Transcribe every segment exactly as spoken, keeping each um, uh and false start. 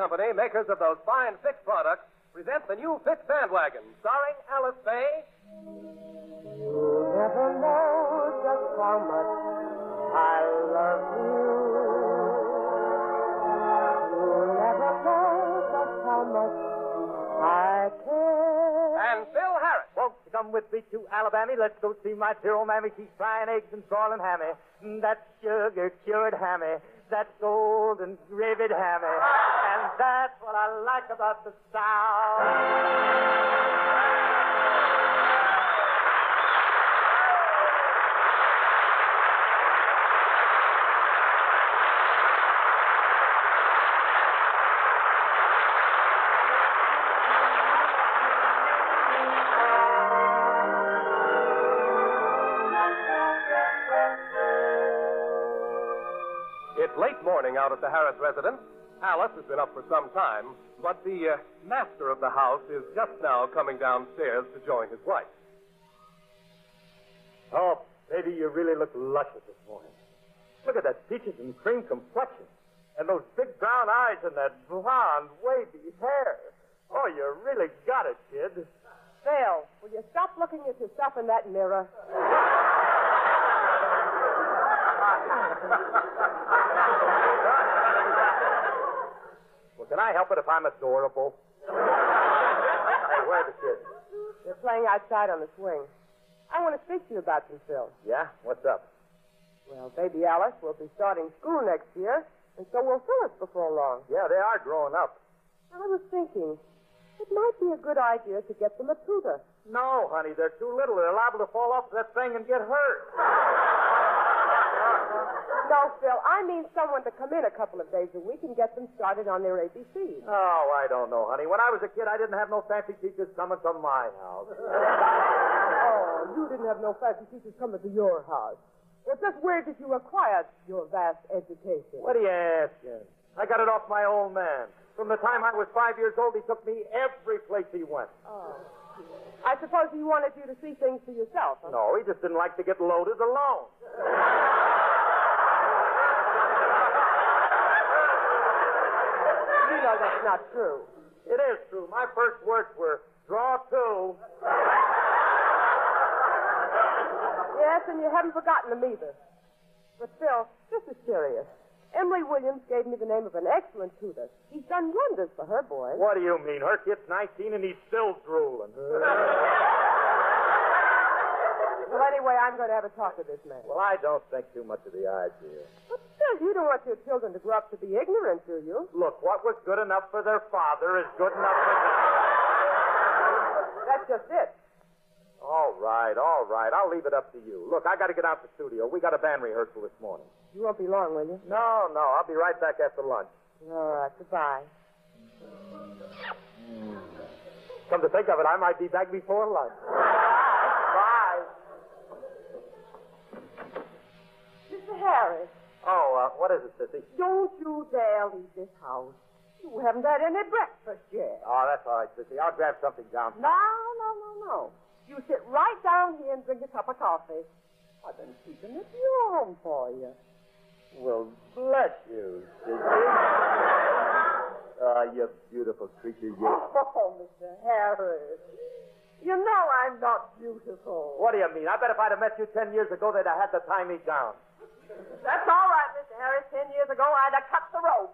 Company, makers of those fine Fix products, present the new Fix Bandwagon, starring Alice Faye. You never know just how much I love you. You never know just how much I care. And Phil Harris. Folks, come with me to Alabama. Let's go see my dear old mammy. She's frying eggs and broiling hammy. That sugar-cured hammy. That golden rivet hammy. And that's what I like about the South. It's late morning out at the Harris residence. Alice has been up for some time, but the uh, master of the house is just now coming downstairs to join his wife. Oh, baby, you really look luscious this morning. Look at that peaches and cream complexion. And those big brown eyes and that blonde, wavy hair. Oh, you really got it, kid. Phil, will you stop looking at yourself in that mirror? Well, can I help it if I'm adorable? Hey, where are the kids? They're playing outside on the swing. I want to speak to you about them, Phil. Yeah? What's up? Well, baby Alice will be starting school next year, and so will Phyllis before long. Yeah, they are growing up. I was thinking, it might be a good idea to get them a tutor. No, honey, they're too little. They're liable to fall off that thing and get hurt. No, Phil, I mean someone to come in a couple of days a week and get them started on their A B Cs. Oh, I don't know, honey. When I was a kid, I didn't have no fancy teachers coming to my house. Oh, you didn't have no fancy teachers coming to your house. Well, just where did you acquire your vast education? What are you asking? I got it off my old man. From the time I was five years old, he took me every place he went. Oh. I suppose he wanted you to see things for yourself, huh? No, he just didn't like to get loaded alone. You know that's not true. It is true. My first words were, draw two. Yes, and you haven't forgotten them either. But, Phil, this is serious. Emily Williams gave me the name of an excellent tutor. He's done wonders for her boy. What do you mean? Her kid's nineteen and he's still drooling. Well, anyway, I'm going to have a talk with this man. Well, I don't think too much of the idea. But still, you don't want your children to grow up to be ignorant, do you? Look, what was good enough for their father is good enough for them. That's just it. All right, all right. I'll leave it up to you. Look, I got to get out to the studio. We got a band rehearsal this morning. You won't be long, will you? No, no. I'll be right back after lunch. All right, goodbye. Come to think of it, I might be back before lunch. Bye. Mister Harris. Oh, uh, what is it, Sissy? Don't you dare leave this house. You haven't had any breakfast yet. Oh, that's all right, Sissy. I'll grab something down. No, no, no, no. You sit right down here and drink a cup of coffee. I've been keeping it warm for you. Well, bless you, Sissy. Ah, you beautiful creature, you. Oh, Mister Harris. You know I'm not beautiful. What do you mean? I bet if I'd have met you ten years ago, they'd have had to tie me down. That's all right, Mister Harris. Ten years ago, I'd have cut the rope.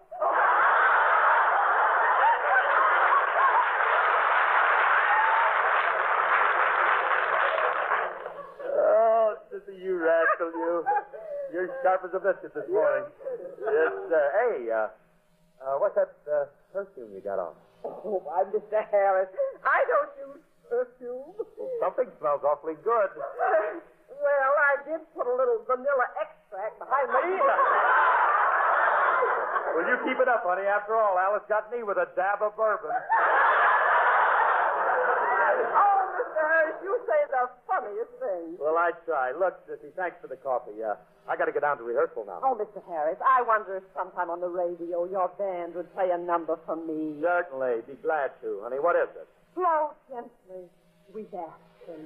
Oh, Sissy, you rascal, you. You're sharp as a biscuit this morning. Yes, uh, hey, uh, uh, what's that uh, perfume you got on? Oh, why, Mister Harris, I don't use perfume. Well, something smells awfully good. Well, I did put a little vanilla extract behind my ear. Well, you keep it up, honey. After all, Alice got me with a dab of bourbon. Oh, Mister Harris, you say the funniest things. Well, I try. Look, Sissy, thanks for the coffee. Uh, I got to get down to rehearsal now. Oh, Mister Harris, I wonder if sometime on the radio your band would play a number for me. Certainly. Be glad to, honey. What is it? Flow gently, sweet Aspen.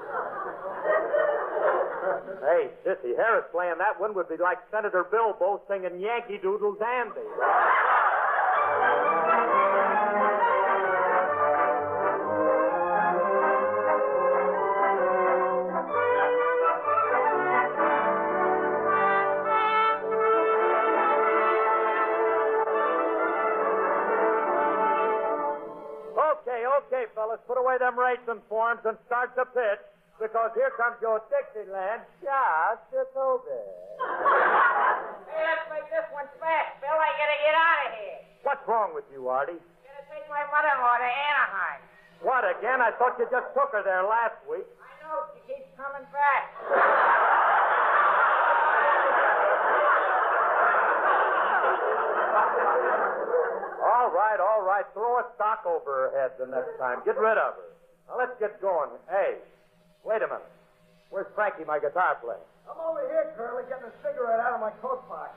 Hey, Sissy, Harris playing that one would be like Senator Bilbo singing Yankee Doodle Dandy. Okay, fellas, put away them racing forms and start the pitch, because here comes your Dixieland just a little bit. Hey, let's make this one fast, Bill. I gotta get out of here. What's wrong with you, Artie? Gotta take my mother-in-law to Anaheim. What, again? I thought you just took her there last week. I know, she keeps coming back. All right, all right. Throw a stock over her head the next time. Get rid of her. Now, let's get going. Hey, wait a minute. Where's Frankie, my guitar player? I'm over here, Curly, getting a cigarette out of my coat pocket.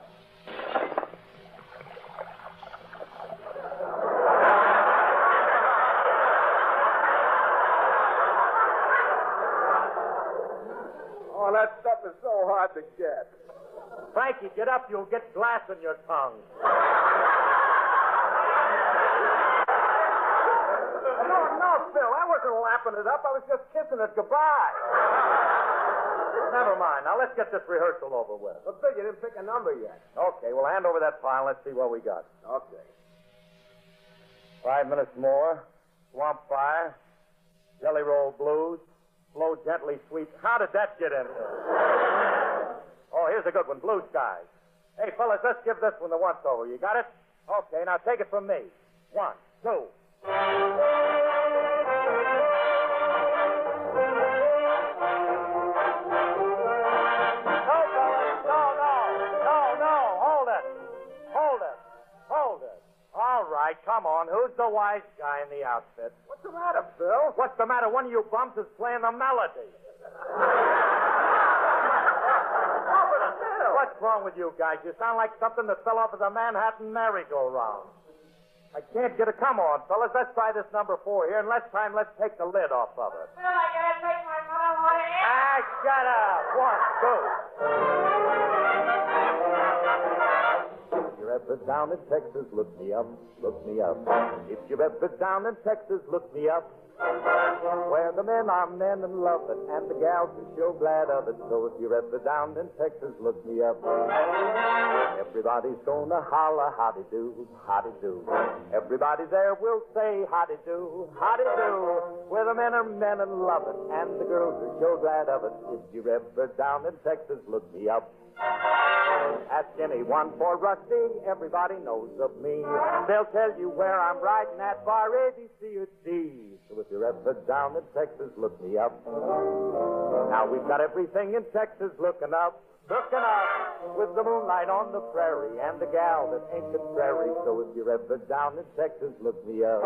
Oh, that stuff is so hard to get. Frankie, get up. You'll get glass in your tongue. No, no, Phil, I wasn't lapping it up. I was just kissing it goodbye. Never mind. Now, let's get this rehearsal over with. But, Bill, you didn't pick a number yet. Okay, well, hand over that file. Let's see what we got. Okay. Five minutes more. Swamp Fire. Jelly Roll Blues. Flow Gently Sweet. How did that get in there? Oh, here's a good one. Blue Skies. Hey, fellas, let's give this one the once-over. You got it? Okay, now take it from me. One, two. Come on, who's the wise guy in the outfit? What's the matter, Bill? What's the matter? One of you bums is playing the melody. Oh, but Bill! What's wrong with you guys? You sound like something that fell off of the Manhattan merry-go-round. I can't get a... Come on, fellas, let's try this number four here, and less time, let's take the lid off of it. Bill, I gotta take my mother-in-law to Anaheim. Ah, shut up. One, two. If you're ever down in Texas, look me up, look me up. If you're ever down in Texas, look me up. Where the men are men and love it, and the gals are sure glad of it. So if you're ever down in Texas, look me up. Everybody's gonna holler, howdy-do, howdy-do. Everybody there will say howdy-do, howdy-do. Where the men are men and love it, and the girls are sure glad of it. If you're ever down in Texas, look me up. Ask anyone for Rusty, everybody knows of me. They'll tell you where I'm riding at bar A, B, C, or D. So if you're ever down in Texas, look me up. Now we've got everything in Texas looking up, looking up, with the moonlight on the prairie and the gal that ain't contrary. So if you're ever down in Texas, look me up.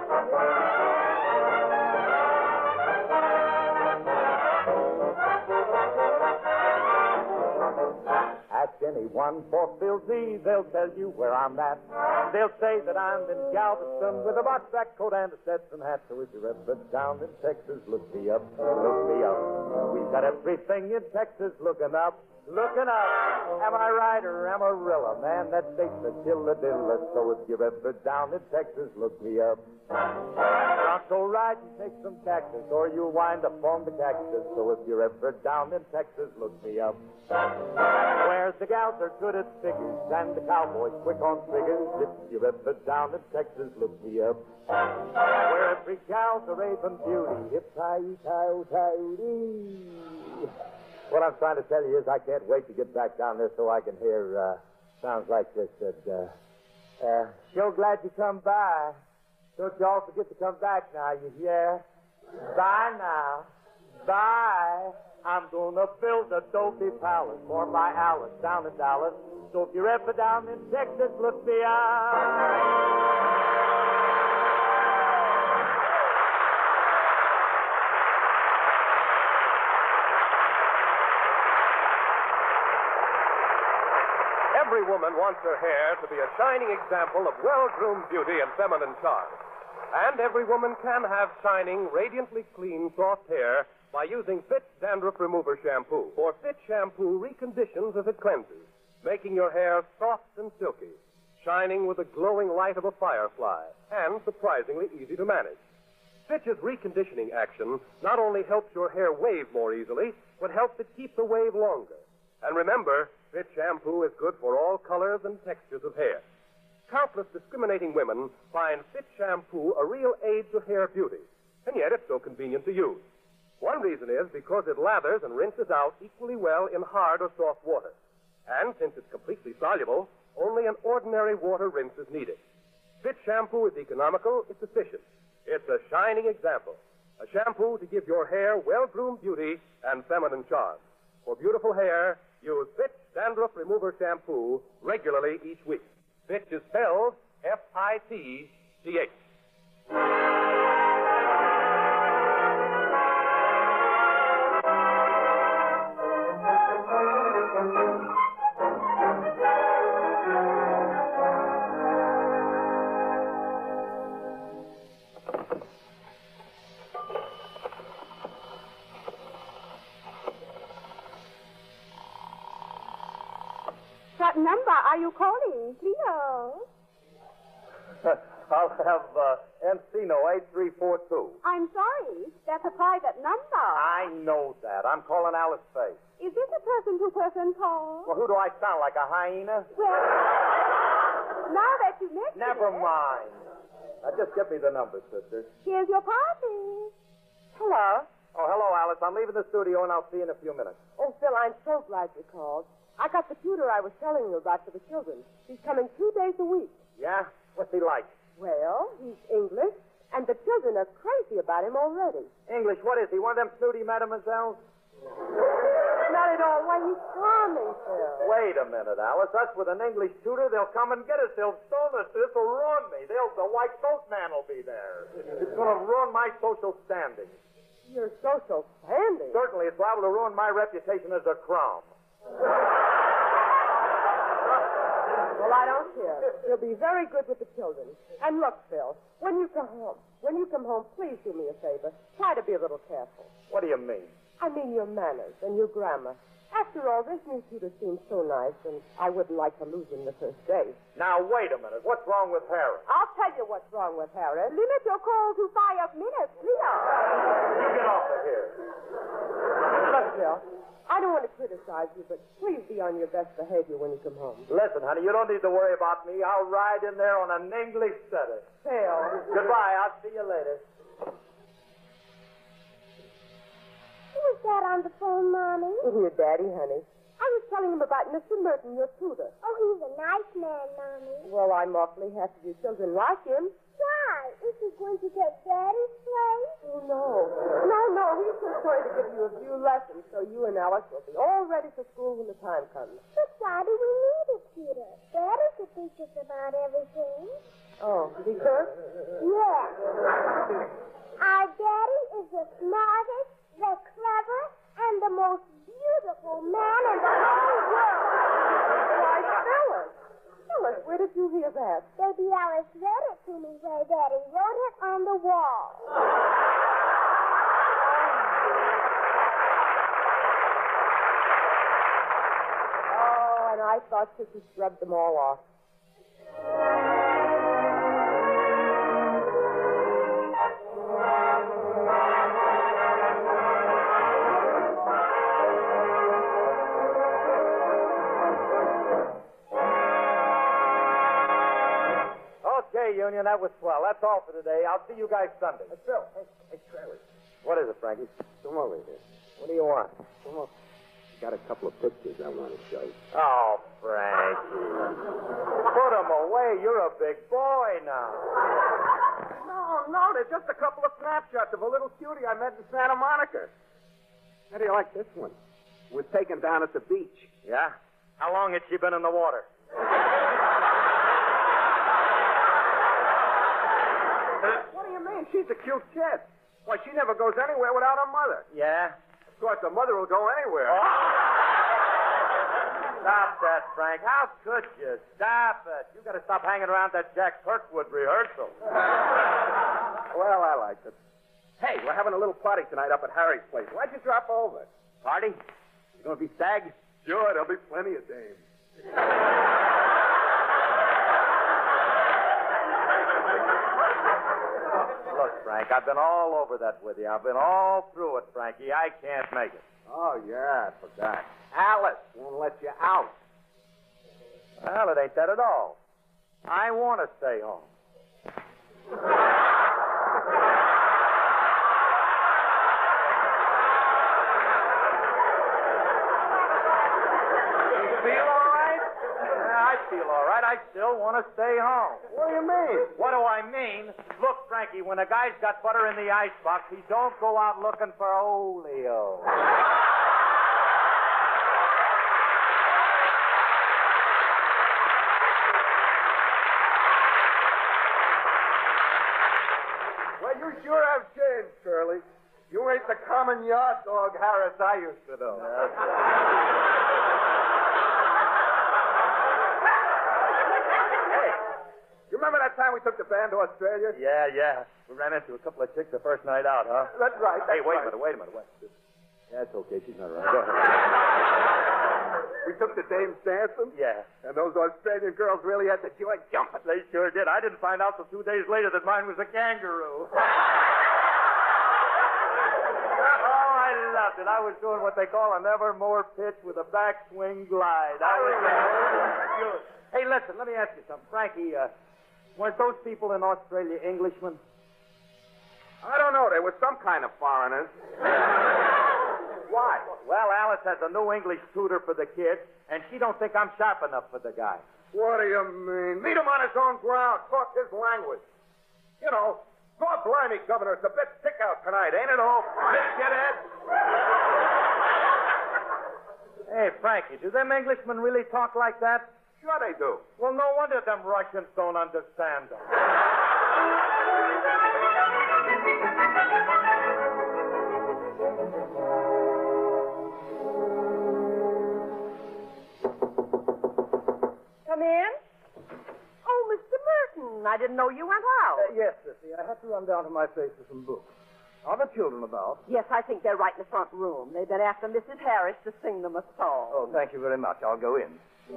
Ask anyone for Phil Z, they'll tell you where I'm at. They'll say that I'm in Galveston with a box-back coat and a Stetson hat. So if you're ever down in Texas, look me up, look me up. We've got everything in Texas looking up, looking up. Am I right or Amarillo? Man, that state's a killadilla. So if you're ever down in Texas, look me up. Bronco ride and take some cactus, or you'll wind up on the cactus. So if you're ever down in Texas, look me up. Where the gals are good at figures and the cowboys quick on figures. If you're ever down in Texas, look me up. Where every gal's a raven beauty. Hip-tie-tie-tie-tie-dee. What I'm trying to tell you is I can't wait to get back down there so I can hear uh, sounds like this. That, uh, uh, sure glad you come by. Don't you all forget to come back now, you hear? Bye now. Bye. I'm gonna build a Dolby Palace for my Alice down in Dallas. So if you're ever down in Texas, look me up. Every woman wants her hair to be a shining example of well-groomed beauty and feminine charm. And every woman can have shining, radiantly clean, soft hair by using Fitch Dandruff Remover Shampoo. For Fitch Shampoo reconditions as it cleanses, making your hair soft and silky, shining with the glowing light of a firefly, and surprisingly easy to manage. Fitch's reconditioning action not only helps your hair wave more easily, but helps it keep the wave longer. And remember, Fitch Shampoo is good for all colors and textures of hair. Countless discriminating women find Fitch Shampoo a real aid to hair beauty. and yet it's so convenient to use. One reason is because it lathers and rinses out equally well in hard or soft water. And since it's completely soluble, only an ordinary water rinse is needed. Fitch shampoo is economical, it's efficient. It's a shining example. A shampoo to give your hair well-groomed beauty and feminine charm. For beautiful hair, use Fitch Dandruff Remover Shampoo regularly each week. Fitch is spelled F I T C H. What number are you calling, Cleo? I'll have uh, Encino eight three four two. I'm sorry. That's a private number. I know that. I'm calling Alice Faye. Is this a person-to-person call? Well, who do I sound like, a hyena? Well, now that you mention Never it, mind. Now, just give me the number, sister. here's your party. Hello. Oh, hello, Alice. I'm leaving the studio, and I'll see you in a few minutes. Oh, Phil, I'm so glad you called. I got the tutor I was telling you about for the children. He's coming two days a week. Yeah? What's he like? Well, he's English, and the children are crazy about him already. English, what is he? One of them snooty mademoiselles? Not at all. Why, he's charming, Phil. Wait a minute, Alice. Us with an English tutor, they'll come and get us. They'll stone us. This will ruin me. They'll, the white coat man will be there. It's going to ruin my social standing. Your social standing. Certainly, it's liable to ruin my reputation as a crumb. Well, I don't care. He'll be very good with the children. And look, Phil, when you come home, when you come home, please do me a favor. Try to be a little careful. What do you mean? I mean your manners and your grammar. After all, this new tutor seems so nice, and I wouldn't like to lose him the first day. Now, wait a minute. What's wrong with Harry? I'll tell you what's wrong with Harry. Limit your call to five minutes, Leo. You get off of here. Look, Phil, I don't want to criticize you, but please be on your best behavior when you come home. Listen, honey, you don't need to worry about me. I'll ride in there on an English setter. Phil. Goodbye. I'll see you later. Who is that on the phone, Mommy? Your daddy, honey. I was telling him about Mister Merton, your tutor. Oh, he's a nice man, Mommy. Well, I'm awfully happy your children like him. Why? Is he going to take Daddy's place? Oh, no. No, no, he's just going to give you a few lessons so you and Alice will be all ready for school when the time comes. But why do we need a tutor? Daddy could teach us about everything. Oh, did he could? Yes. Our Daddy is the smartest, the clever, and the most beautiful man in the whole world. Why, Phyllis. Phyllis, where did you hear that? Baby Alice read it to me where Daddy wrote it on the wall. Oh, and I thought Sissy scrubbed them all off. Okay, Union, that was swell. That's all for today. I'll see you guys Sunday. Hey, Phil. Hey, hey, Charlie. What is it, Frankie? Come over here. What do you want? Come over. Got a couple of pictures I want to show you. Oh, Frankie. Put them away. You're a big boy now. No, no, they're just a couple of snapshots of a little cutie I met in Santa Monica. How do you like this one? It was taken down at the beach. Yeah? How long had she been in the water? What do you mean? She's a cute kid. Why, she never goes anywhere without her mother. Yeah? Of course, the mother will go anywhere. Oh. Stop that, Frank. How could you? Stop it. You got to stop hanging around that Jack Kirkwood rehearsal. Well, I like it. Hey, we're having a little party tonight up at Harry's place. Why'd you drop over? Party? You gonna be stag? Sure, there'll be plenty of dames. Look, Frank, I've been all over that with you. I've been all through it, Frankie. I can't make it. Oh, yeah, I forgot. Alice won't let you out. Well, it ain't that at all. I want to stay home. still want to stay home. What do you mean? What do I mean? Look, Frankie, when a guy's got butter in the icebox, he don't go out looking for oleo. Well, you sure have changed, Curly. You ain't the common yard dog Harris I used to know. Hey, you remember that time we took the band to Australia? Yeah, yeah. We ran into a couple of chicks the first night out, huh? That's right. That's Hey, wait right. a minute, wait a minute. Wait. Yeah, it's okay. She's not around. Go ahead. We took the dames dancing. Yeah. And those Australian girls really had the joint jumping. They sure did. I didn't find out till two days later that mine was a kangaroo. Oh, I loved it. I was doing what they call a nevermore pitch with a backswing glide. I was good. Hey, listen, let me ask you something. Frankie, uh, weren't those people in Australia Englishmen? I don't know. They were some kind of foreigners. Why? Well, Alice has a new English tutor for the kids, and she don't think I'm sharp enough for the guy. What do you mean? Meet him on his own ground. Talk his language. You know, God blimey, Governor, it's a bit thick out tonight, ain't it, old shithead? Hey, Frankie, do them Englishmen really talk like that? Sure they do. Well, no wonder them Russians don't understand them. Come in. Oh, Mister Merton, I didn't know you went out. Uh, yes, Sissy. I had to run down to my place for some books. Are the children about? Yes, I think they're right in the front room. They've been after Missus Harris to sing them a song. Oh, thank you very much. I'll go in.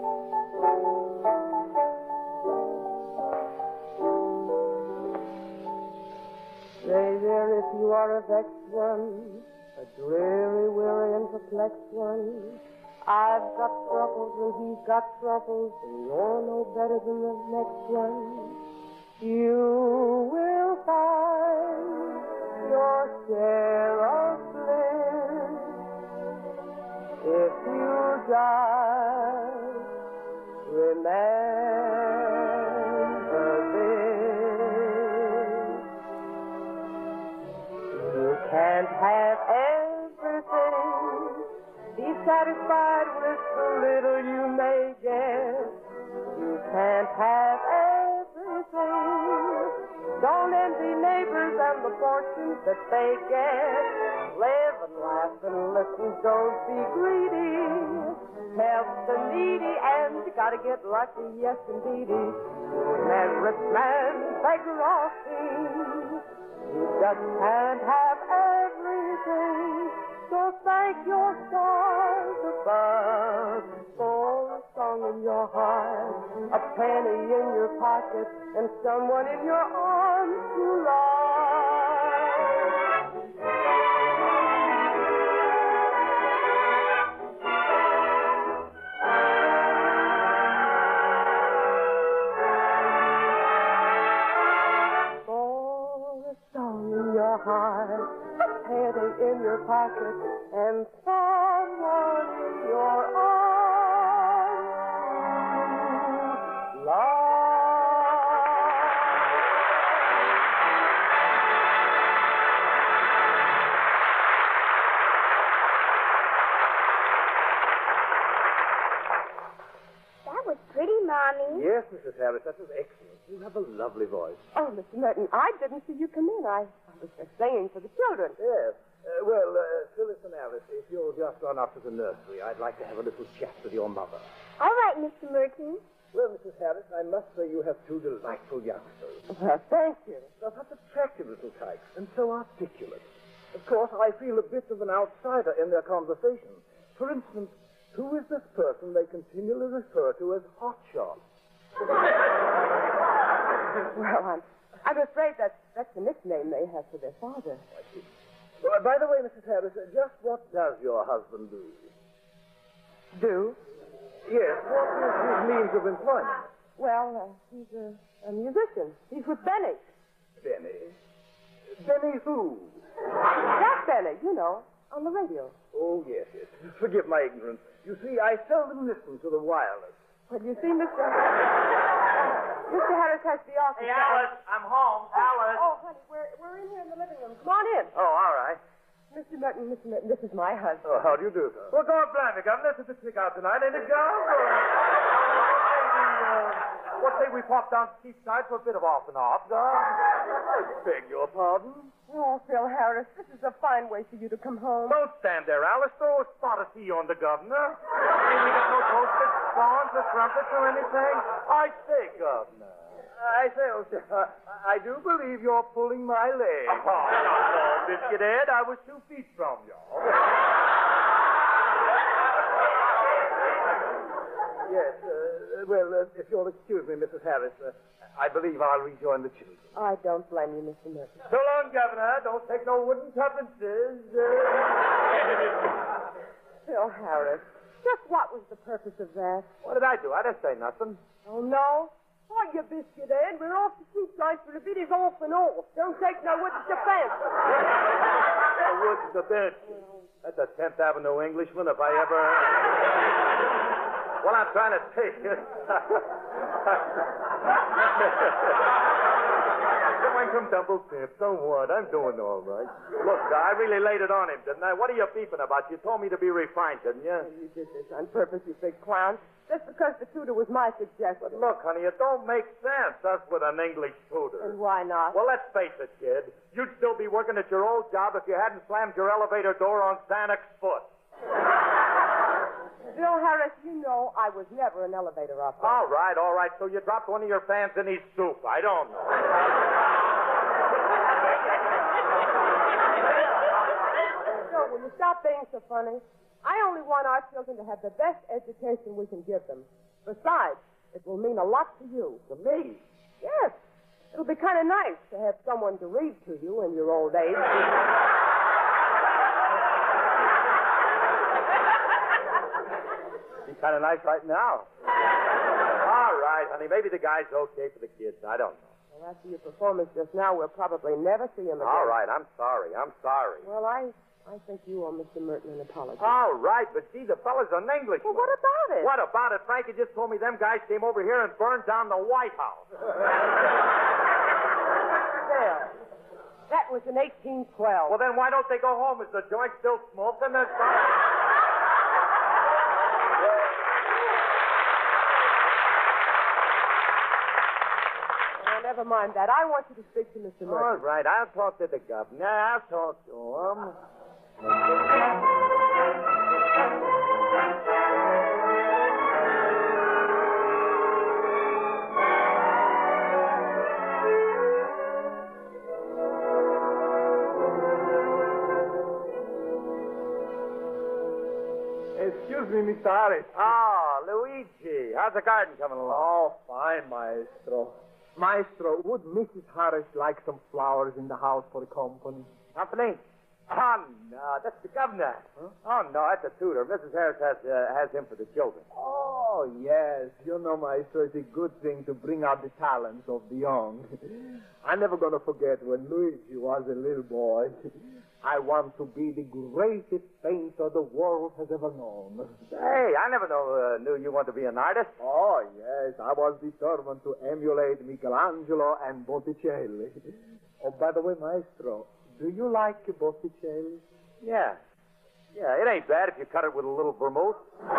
Stay there if you are a vexed one, a dreary, weary, and perplexed one. I've got troubles and he's got troubles, and you're no better than the next one. You will find your share of bliss if you just remember this. You can't have everything. Be satisfied with the little you may get. You can't have everything. Don't envy neighbors and the fortunes that they get. Live and laugh and listen, don't be greedy. Help the needy and you gotta get lucky, yes indeedy. Man, rich man, beggar or king. You just can't have everything. So thank your stars above for a song in your heart, a penny in your pocket, and someone in your arms to love. For a song in your heart, a penny in your pocket, and someone in your arms to love. That was pretty, Mommy. Yes, Missus Harris, that was excellent. You have a lovely voice. Oh, Mister Merton, I didn't see you come in. I, I was just singing for the children. Yes. Uh, well, uh, Phyllis and Alice, if you'll just run up to the nursery, I'd like to have a little chat with your mother. All right, Mister Merton. Well, Missus Harris, I must say you have two delightful youngsters. Well, thank you. They're such attractive little types and so articulate. Of course, I feel a bit of an outsider in their conversation. For instance, who is this person they continually refer to as Hotshot? Well, I'm, I'm afraid that that's the nickname they have for their father. Well, by the way, Missus Harris, uh, just what does your husband do? Do? Yes, what is his means of employment? Well, uh, he's a, a musician. He's with Benny. Benny. Benny who? Jack Benny, you know, on the radio. Oh, yes, yes. Forgive my ignorance. You see, I seldom listen to the wireless. Well, you see, Mister Mister Harris has the office. Hey, Alice, I'm home. Alice. Oh, honey, we're, we're in here in the living room. Come on in. Oh, all right. Mister Merton, Mister Merton, this is my husband. Oh, how do you do, sir? Well, God bless you, Governor. This is the trick out tonight, ain't it, Governor? What say we pop down to Cheapside for a bit of off and off, Governor? I beg your pardon? Oh, Phil Harris, this is a fine way for you to come home. Don't stand there, Alice. Throw a spot of tea on the Governor. Ain't we got no toasted scones or trumpets or anything? I say, Governor. I say, oh, sir, I do believe you're pulling my leg. Oh, no, Biscuit Ed. I was two feet from you. Yes, uh, well, uh, if you'll excuse me, Missus Harris, uh, I believe I'll rejoin the children. I don't blame you, Mister Merton. So long, Governor. Don't take no wooden tuppences. Uh... Phil Harris, just what was the purpose of that? What did I do? I didn't say nothing. Oh, no? Oh, you biscuit, Ed. We're off to Cheapside for a bit. It's off and off. Don't take no wood to defense. The woods the bench. That's a tenth Avenue Englishman if I ever... What I'm trying to take is... Going from double tips. Don't worry. I'm doing all right. Look, I really laid it on him, didn't I? What are you beeping about? You told me to be refined, didn't you? You did this on purpose, you big clown. Just because the tutor was my suggestion. But look, honey, it don't make sense, us with an English tutor. And why not? Well, let's face it, kid. You'd still be working at your old job if you hadn't slammed your elevator door on Sanek's foot. Bill Harris, you know I was never an elevator operator. All right, all right. So you dropped one of your fans in his soup. I don't know. So, will you stop being so funny? I only want our children to have the best education we can give them. Besides, it will mean a lot to you. To me? Yes. It'll be kind of nice to have someone to read to you in your old age. Be kind of nice right now. All right, honey. Maybe the guy's okay for the kids. I don't know. Well, after your performance just now, we'll probably never see him again. All right. I'm sorry. I'm sorry. Well, I... I think you owe Mister Merton an apology. All right, but gee, the fella's an Englishman. Well, what about it? What about it? Frankie just told me them guys came over here and burned down the White House. Still, that was in eighteen twelve. Well, then why don't they go home? Is the joint still smoking? That's fine. Well, never mind that. I want you to speak to Mister Merton. All right, I'll talk to the governor. I'll talk to him. Excuse me, Mister Harris. Oh, Luigi. How's the garden coming along? Oh, fine, Maestro. Maestro, would Missus Harris like some flowers in the house for the company? Company? Oh, no, that's the governor. Huh? Oh, no, that's the tutor. Missus Harris has uh, has him for the children. Oh, yes. You know, Maestro, it's a good thing to bring out the talents of the young. I'm never going to forget when Luigi was a little boy. I want to be the greatest painter the world has ever known. Hey, I never know, uh, knew you wanted to be an artist. Oh, yes. I was determined to emulate Michelangelo and Botticelli. Oh, by the way, Maestro, do you like Botticelli? Yeah. Yeah, it ain't bad if you cut it with a little vermouth.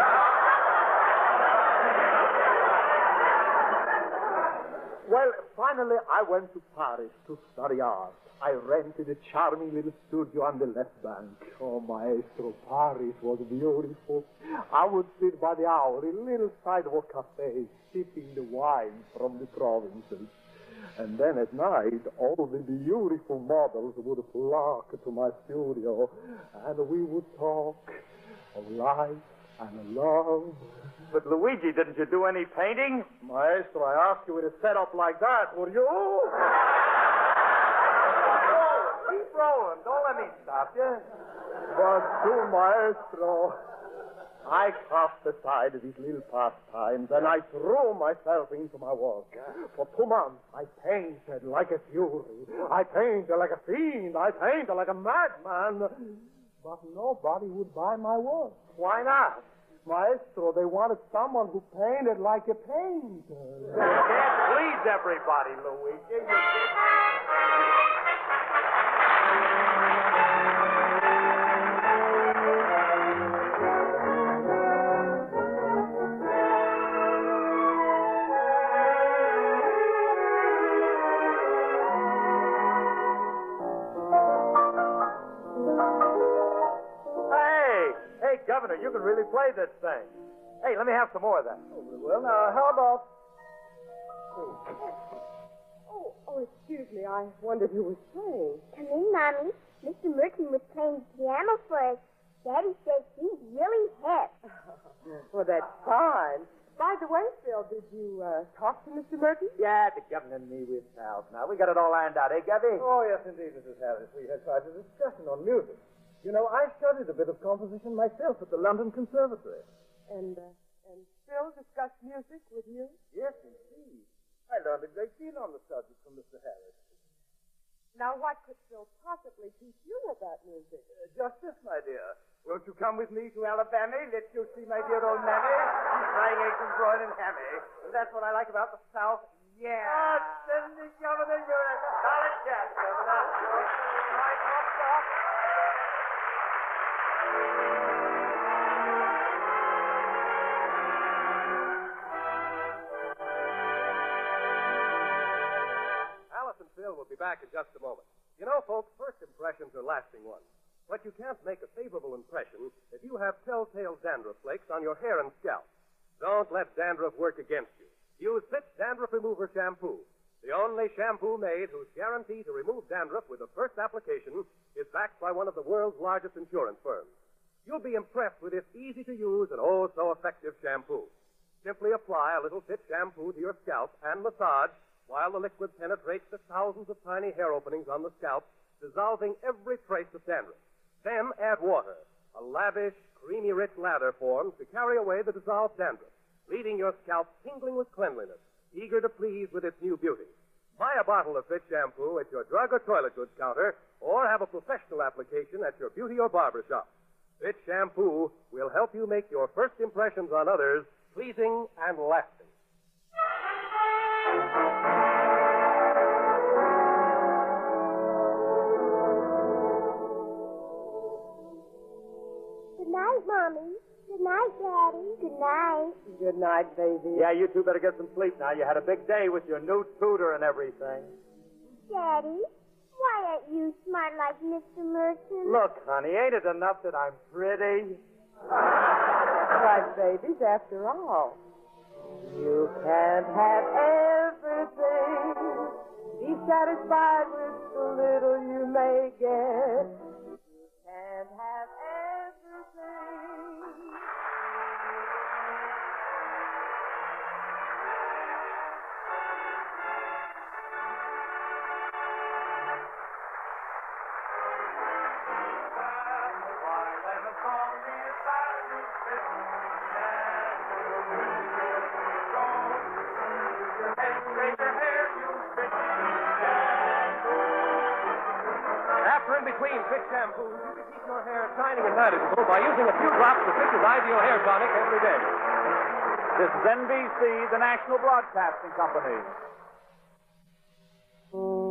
Well, finally, I went to Paris to study art. I rented a charming little studio on the left bank. Oh, Maestro, Paris was beautiful. I would sit by the hour in little sidewalk cafes, sipping the wine from the provinces. And then at night, all the beautiful models would flock to my studio, and we would talk of life and love. But, Luigi, didn't you do any painting? Maestro, I asked you with a setup like that, would you? Keep rolling. Don't let me stop you. But to Maestro, I cast aside these little pastimes and I threw myself into my work. For two months, I painted like a fury. I painted like a fiend. I painted like a madman. But nobody would buy my work. Why not? Maestro, they wanted someone who painted like a painter. You can't please everybody, Luigi. You Governor, you can really play this thing. Hey, let me have some more of that. Well, now, how about... Oh, oh, excuse me. I wondered who was playing. Come in, Mommy. Mister Merton was playing piano for us. Daddy says he's really hip. Well, that's fine. By the way, Phil, did you uh, talk to Mister Merton? Yeah, the governor and me, we're pals now. We got it all ironed out, eh, Gubby? Oh, yes, indeed, Missus Harris. We had quite a discussion on music. You know, I studied a bit of composition myself at the London Conservatory. And, uh, and Phil discussed music with you? Yes, indeed. I learned a great deal on the subject from Mister Harris. Now, what could Phil possibly teach you about music? Uh, just this, my dear. Won't you come with me to Alabama? Let you see my dear old mammy. She's frying eggs and broiling hammy. That's what I like about the South. Yeah. Oh, Cindy, Governor, you're a solid cat, Governor. You're right off top. Alice and Phil will be back in just a moment. You know, folks, first impressions are lasting ones. But you can't make a favorable impression if you have telltale dandruff flakes on your hair and scalp. Don't let dandruff work against you. Use Fitch Dandruff Remover Shampoo, the only shampoo made whose guarantee to remove dandruff with the first application is backed by one of the world's largest insurance firms. You'll be impressed with this easy-to-use and oh-so-effective shampoo. Simply apply a little Fitch shampoo to your scalp and massage while the liquid penetrates the thousands of tiny hair openings on the scalp, dissolving every trace of dandruff. Then add water. A lavish, creamy-rich lather forms to carry away the dissolved dandruff, leaving your scalp tingling with cleanliness, eager to please with its new beauty. Buy a bottle of Fitch shampoo at your drug or toilet goods counter, or have a professional application at your beauty or barber shop. Fitch shampoo will help you make your first impressions on others pleasing and lasting. Good night, Mommy. Good night, Daddy. Good night. Good night, baby. Yeah, you two better get some sleep now. You had a big day with your new tutor and everything. Daddy, why aren't you smart like Mister Merton? Look, honey, ain't it enough that I'm pretty? Right, babies, after all. You can't have everything. Be satisfied with the little you may get. You can't have everything. After in between Fitch shampoos, you can keep your hair shining and manageable by using a few drops of Fitch's Ideal Hair Tonic every day. This is N B C, the National Broadcasting Company.